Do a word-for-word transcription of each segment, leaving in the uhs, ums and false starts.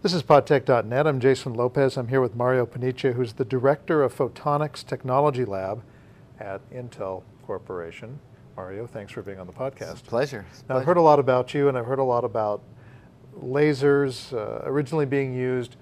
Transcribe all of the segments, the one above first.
This is podtech dot net. I'm Jason Lopez. I'm here with Mario Panicia, who's the Director of Photonics Technology Lab at Intel Corporation. Mario, thanks for being on the podcast. It's a pleasure. Now, It's a pleasure. I've heard a lot about you, and I've heard a lot about lasers uh, originally being used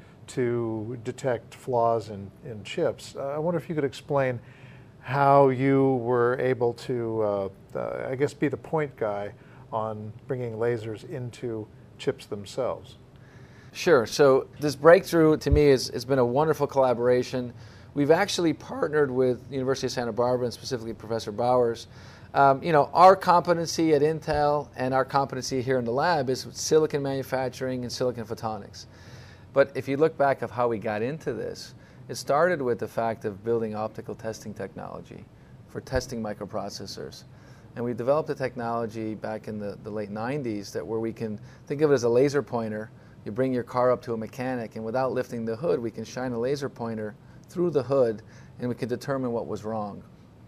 to detect flaws in, in chips. Uh, I wonder if you could explain how you were able to, uh, uh, I guess, be the point guy on bringing lasers into chips themselves. Sure. So this breakthrough, to me, is, has been a wonderful collaboration. We've actually partnered with the University of Santa Barbara, and specifically Professor Bowers. Um, you know, our competency at Intel and our competency here in the lab is silicon manufacturing and silicon photonics. But if you look back of how we got into this, it started with the fact of building optical testing technology for testing microprocessors. And we developed a technology back in the, the late nineties that where we can think of it as a laser pointer. You bring your car up to a mechanic, and without lifting the hood, we can shine a laser pointer through the hood, and we can determine what was wrong.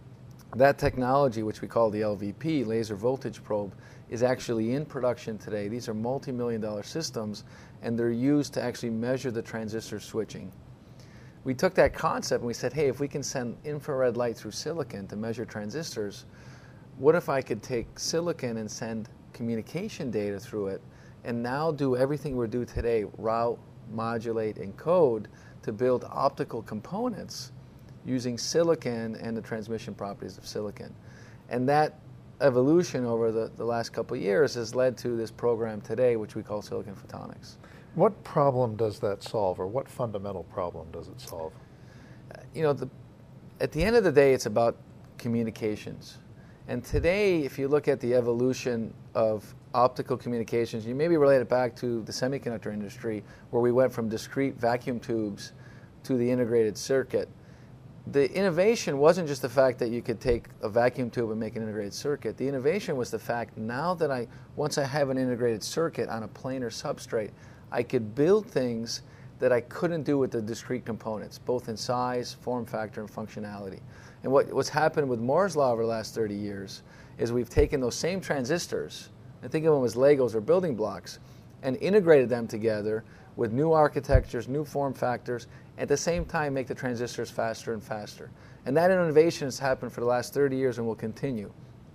That technology, which we call the L V P, laser voltage probe, is actually in production today. These are multi-million dollar systems, and they're used to actually measure the transistor switching. We took that concept and we said, hey, if we can send infrared light through silicon to measure transistors, what if I could take silicon and send communication data through it, and now do everything we do today, route, modulate, and code, to build optical components using silicon and the transmission properties of silicon. And that evolution over the, the last couple of years has led to this program today, which we call Silicon Photonics. What problem does that solve, or what fundamental problem does it solve? Uh, you know, the, at the end of the day, it's about communications. And today, if you look at the evolution of optical communications, you maybe relate it back to the semiconductor industry, where we went from discrete vacuum tubes to the integrated circuit. The innovation wasn't just the fact that you could take a vacuum tube and make an integrated circuit. The innovation was the fact now that I, once I have an integrated circuit on a planar substrate, I could build things that I couldn't do with the discrete components, both in size, form factor, and functionality. And what, what's happened with Moore's Law over the last thirty years is we've taken those same transistors, and think of them as Legos or building blocks, and integrated them together with new architectures, new form factors, at the same time make the transistors faster and faster. And that innovation has happened for the last thirty years and will continue.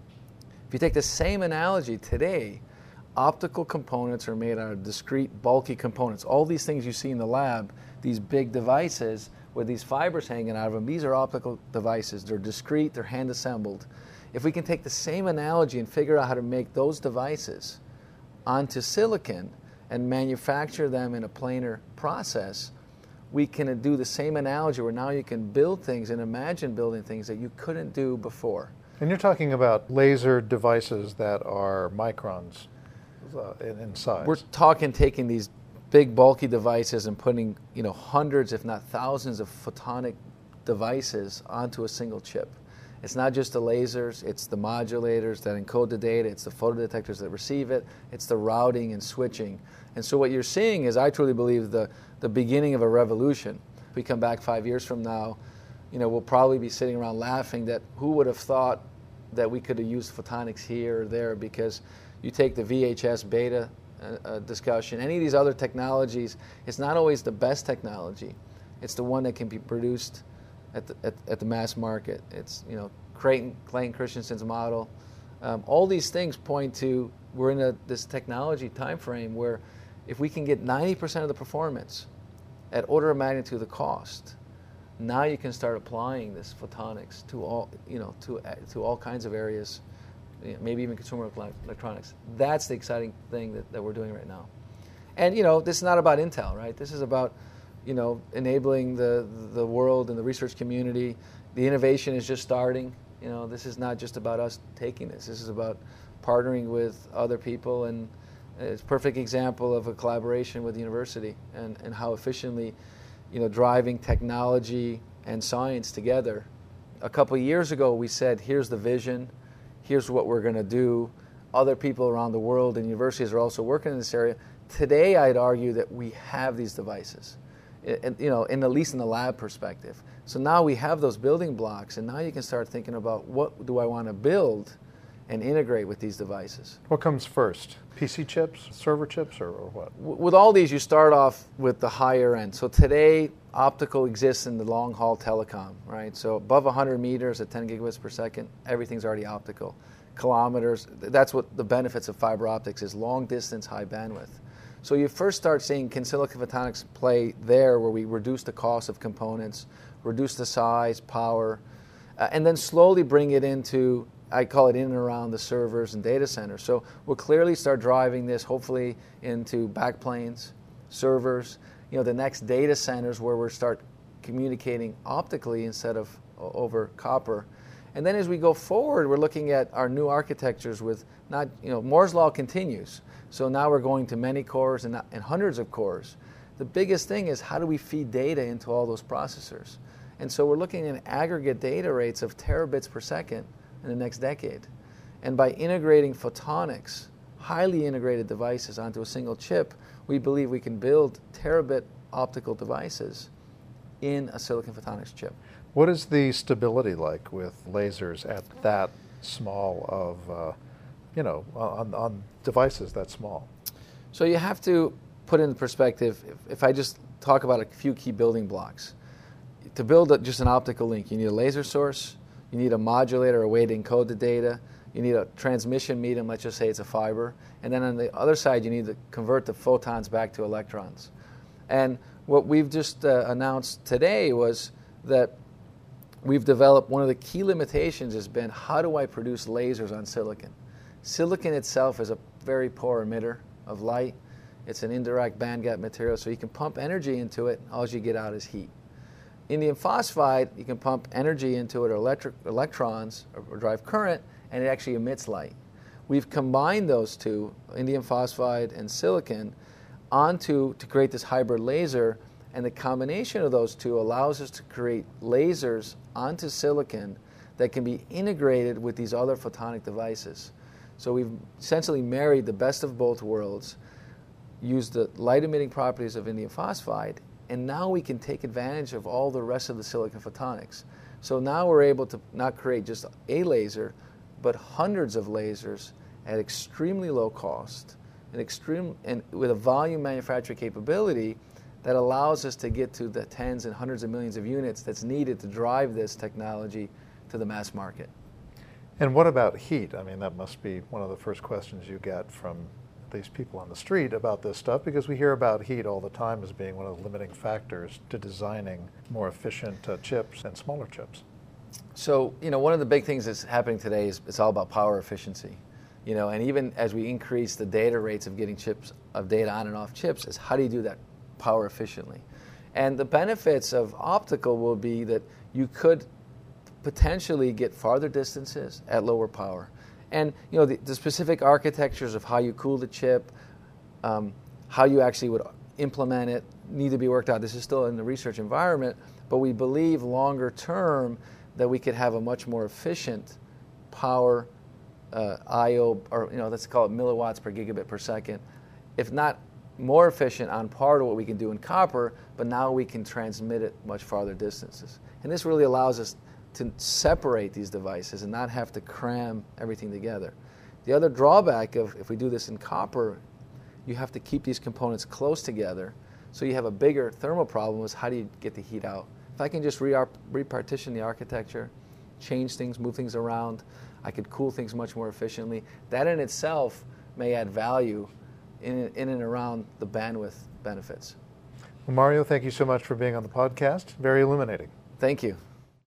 If you take the same analogy today, optical components are made out of discrete, bulky components. All these things you see in the lab, these big devices with these fibers hanging out of them, these are optical devices. They're discrete, they're hand-assembled. If we can take the same analogy and figure out how to make those devices onto silicon and manufacture them in a planar process, we can do the same analogy where now you can build things and imagine building things that you couldn't do before. And you're talking about laser devices that are microns uh, in, in size. We're talking taking these big bulky devices and putting, you know, hundreds if not thousands of photonic devices onto a single chip. It's not just the lasers, it's the modulators that encode the data, it's the photodetectors that receive it, it's the routing and switching. And so what you're seeing is, I truly believe, the, the beginning of a revolution. If we come back five years from now, you know, we'll probably be sitting around laughing that who would have thought that we could have used photonics here or there, because you take the V H S beta uh, uh, discussion, any of these other technologies, it's not always the best technology. It's the one that can be produced At the, at, at the mass market. It's, you know, Clayton, Clayton Christensen's model. Um, all these things point to, we're in a, this technology time frame where if we can get ninety percent of the performance at order of magnitude of the cost, now you can start applying this photonics to all, you know, to, to all kinds of areas, you know, maybe even consumer electronics. That's the exciting thing that, that we're doing right now. And, you know, this is not about Intel, right? This is about, you know, enabling the, the world and the research community. The innovation is just starting. You know, this is not just about us taking this. This is about partnering with other people, and it's a perfect example of a collaboration with the university and, and how efficiently, you know, driving technology and science together. A couple of years ago, we said, here's the vision, here's what we're going to do. Other people around the world and universities are also working in this area. Today, I'd argue that we have these devices. And, you know, in at least in the lab perspective. So now we have those building blocks, and now you can start thinking about what do I want to build and integrate with these devices. What comes first? P C chips, server chips, or, or what? W- with all these, you start off with the higher end. So today, optical exists in the long-haul telecom, right? So above one hundred meters at ten gigabits per second, everything's already optical. Kilometers, that's what the benefits of fiber optics is, long distance, high bandwidth. So you first start seeing, can silicon photonics play there, where we reduce the cost of components, reduce the size, power, uh, and then slowly bring it into, I call it in and around the servers and data centers. So we'll clearly start driving this, hopefully, into backplanes, servers, you know, the next data centers where we'll start communicating optically instead of over copper. And then as we go forward, we're looking at our new architectures with not, you know, Moore's Law continues. So now we're going to many cores and, and hundreds of cores. The biggest thing is, how do we feed data into all those processors? And so we're looking at aggregate data rates of terabits per second in the next decade. And by integrating photonics, highly integrated devices onto a single chip, we believe we can build terabit optical devices in a silicon photonics chip. What is the stability like with lasers at that small of, uh, you know, on, on devices that small? So you have to put in perspective, if, if I just talk about a few key building blocks. To build a, just an optical link, you need a laser source, you need a modulator, a way to encode the data, you need a transmission medium, let's just say it's a fiber, and then on the other side you need to convert the photons back to electrons. And what we've just uh, announced today was that we've developed, one of the key limitations has been, how do I produce lasers on silicon? Silicon itself is a very poor emitter of light. It's an indirect bandgap material, so you can pump energy into it, all you get out is heat. Indium phosphide, you can pump energy into it, or electric, electrons, or, or drive current, and it actually emits light. We've combined those two, indium phosphide and silicon, onto to create this hybrid laser, and the combination of those two allows us to create lasers onto silicon that can be integrated with these other photonic devices. So we've essentially married the best of both worlds, used the light-emitting properties of indium phosphide, and now we can take advantage of all the rest of the silicon photonics. So now we're able to not create just a laser, but hundreds of lasers at extremely low cost, and extreme and with a volume manufacturing capability that allows us to get to the tens and hundreds of millions of units that's needed to drive this technology to the mass market. And what about heat? I mean, that must be one of the first questions you get from these people on the street about this stuff, because we hear about heat all the time as being one of the limiting factors to designing more efficient uh, chips and smaller chips. So, you know, one of the big things that's happening today is it's all about power efficiency. You know, and even as we increase the data rates of getting chips of data on and off chips, is how do you do that power efficiently? And the benefits of optical will be that you could potentially get farther distances at lower power. And you know, the, the specific architectures of how you cool the chip, um, how you actually would implement it, need to be worked out. This is still in the research environment, but we believe longer term that we could have a much more efficient power uh, I O, or you know, let's call it milliwatts per gigabit per second, if not more efficient on par to what we can do in copper, but now we can transmit it much farther distances. And this really allows us to separate these devices and not have to cram everything together. The other drawback of if we do this in copper, you have to keep these components close together, so you have a bigger thermal problem, is how do you get the heat out? If I can just re repartition the architecture, change things, move things around, I could cool things much more efficiently. That in itself may add value in, in and around the bandwidth benefits. Well, Mario, thank you so much for being on the podcast. Very illuminating. Thank you.